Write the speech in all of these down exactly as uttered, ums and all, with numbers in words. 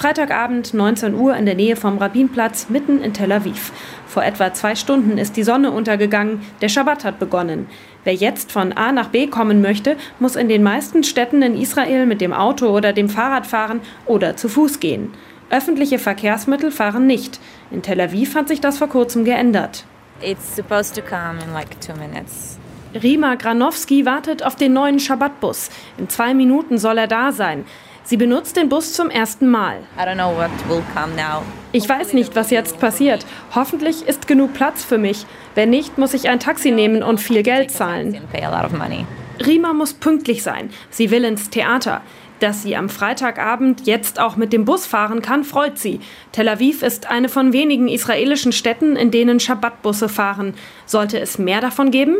Freitagabend, neunzehn Uhr in der Nähe vom Rabinplatz, mitten in Tel Aviv. Vor etwa zwei Stunden ist die Sonne untergegangen, der Schabbat hat begonnen. Wer jetzt von A nach B kommen möchte, muss in den meisten Städten in Israel mit dem Auto oder dem Fahrrad fahren oder zu Fuß gehen. Öffentliche Verkehrsmittel fahren nicht. In Tel Aviv hat sich das vor kurzem geändert. It's supposed to come in like two minutes. Rima Granowski wartet auf den neuen Schabbatbus. In zwei Minuten soll er da sein. Sie benutzt den Bus zum ersten Mal. I don't know what will come now. Ich weiß nicht, was jetzt passiert. Hoffentlich ist genug Platz für mich. Wenn nicht, muss ich ein Taxi nehmen und viel Geld zahlen. Rima muss pünktlich sein. Sie will ins Theater. Dass sie am Freitagabend jetzt auch mit dem Bus fahren kann, freut sie. Tel Aviv ist eine von wenigen israelischen Städten, in denen Schabbatbusse fahren. Sollte es mehr davon geben?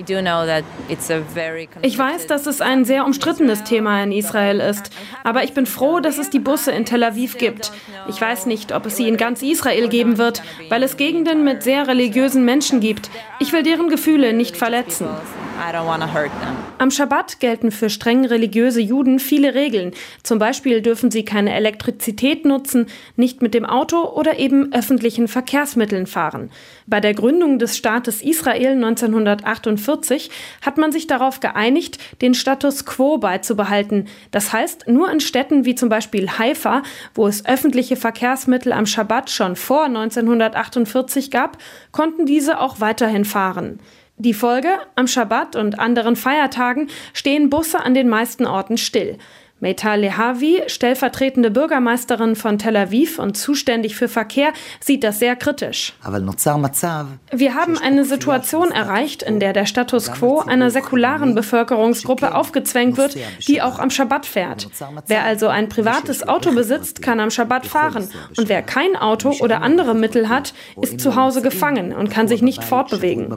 Ich weiß, dass es ein sehr umstrittenes Thema in Israel ist. Aber ich bin froh, dass es die Busse in Tel Aviv gibt. Ich weiß nicht, ob es sie in ganz Israel geben wird, weil es Gegenden mit sehr religiösen Menschen gibt. Ich will deren Gefühle nicht verletzen. Am Schabbat gelten für streng religiöse Juden viele Regeln. Zum Beispiel dürfen sie keine Elektrizität nutzen, nicht mit dem Auto oder eben öffentlichen Verkehrsmitteln fahren. Bei der Gründung des Staates Israel neunzehnhundertachtundvierzig hat man sich darauf geeinigt, den Status quo beizubehalten. Das heißt, nur in Städten wie zum Beispiel Haifa, wo es öffentliche Verkehrsmittel am Schabbat schon vor neunzehnhundertachtundvierzig gab, konnten diese auch weiterhin fahren. Die Folge: Am Schabbat und anderen Feiertagen stehen Busse an den meisten Orten still. Meital Lehavi, stellvertretende Bürgermeisterin von Tel Aviv und zuständig für Verkehr, sieht das sehr kritisch. Wir haben eine Situation erreicht, in der der Status quo einer säkularen Bevölkerungsgruppe aufgezwängt wird, die auch am Schabbat fährt. Wer also ein privates Auto besitzt, kann am Schabbat fahren. Und wer kein Auto oder andere Mittel hat, ist zu Hause gefangen und kann sich nicht fortbewegen.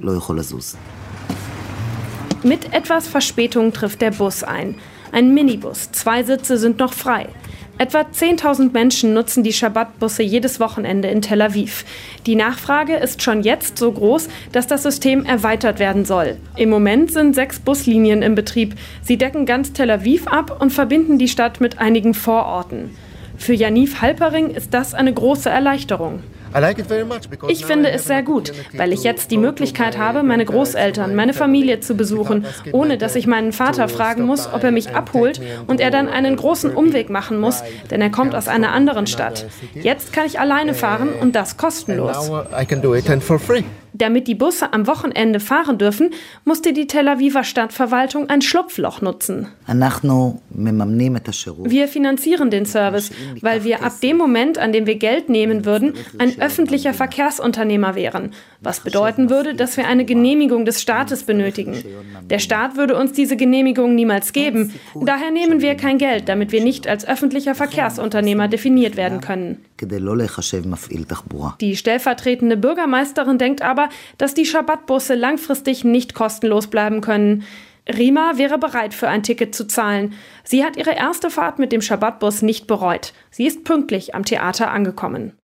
Mit etwas Verspätung trifft der Bus ein. Ein Minibus, zwei Sitze sind noch frei. Etwa zehntausend Menschen nutzen die Schabbatbusse jedes Wochenende in Tel Aviv. Die Nachfrage ist schon jetzt so groß, dass das System erweitert werden soll. Im Moment sind sechs Buslinien im Betrieb. Sie decken ganz Tel Aviv ab und verbinden die Stadt mit einigen Vororten. Für Yaniv Halpering ist das eine große Erleichterung. Ich finde es sehr gut, weil ich jetzt die Möglichkeit habe, meine Großeltern, meine Familie zu besuchen, ohne dass ich meinen Vater fragen muss, ob er mich abholt und er dann einen großen Umweg machen muss, denn er kommt aus einer anderen Stadt. Jetzt kann ich alleine fahren und das kostenlos. Damit die Busse am Wochenende fahren dürfen, musste die Tel Aviver Stadtverwaltung ein Schlupfloch nutzen. Wir finanzieren den Service, weil wir ab dem Moment, an dem wir Geld nehmen würden, ein öffentlicher Verkehrsunternehmer wären, was bedeuten würde, dass wir eine Genehmigung des Staates benötigen. Der Staat würde uns diese Genehmigung niemals geben. Daher nehmen wir kein Geld, damit wir nicht als öffentlicher Verkehrsunternehmer definiert werden können. Die stellvertretende Bürgermeisterin denkt aber, dass die Schabbatbusse langfristig nicht kostenlos bleiben können. Rima wäre bereit, für ein Ticket zu zahlen. Sie hat ihre erste Fahrt mit dem Schabbatbus nicht bereut. Sie ist pünktlich am Theater angekommen.